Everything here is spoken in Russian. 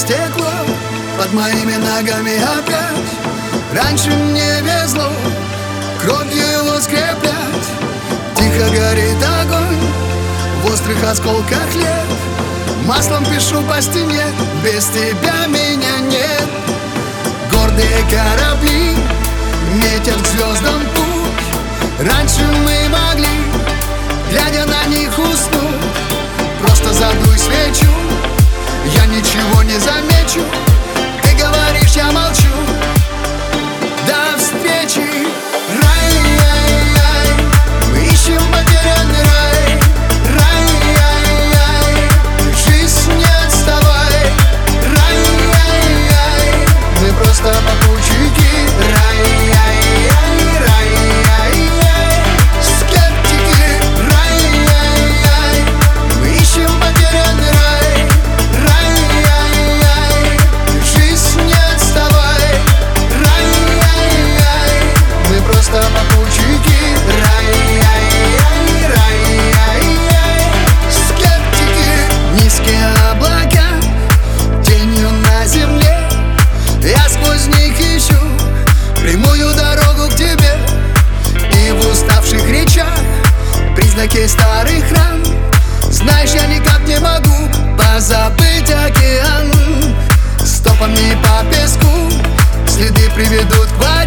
стекло под моими ногами опять. Раньше мне везло кровью его скреплять. Тихо горит огонь в острых осколках лет. Маслом пишу по стене: без тебя меня нет. Гордые корабли метят к звездам путь. Раньше мы могли, глядя на них, уснуть. Просто задуй свечу, я ничего не замечу. Ты говоришь, я молчу. До встречи. Рай-яй-яй, мы ищем потерянный рай. Рай-яй-яй, жизнь, не отставай. Рай-яй-яй, мы просто попутчики. Рай-яй-яй, рай-яй-яй, скептики. Рай-яй-яй, мы ищем потерянный рай. Рай-яй-яй, жизнь, не отставай. Рай-яй-яй, мы просто попутчики. Рай-яй-яй, рай-яй-яй, скептики. Низкие облака тенью на земле, я сквозь них ищу прямую дорогу к тебе. И в уставших речах признаки старых ран. Знаешь, я никак не могу позабыть океан. Стопами по песку следы приведут к воде.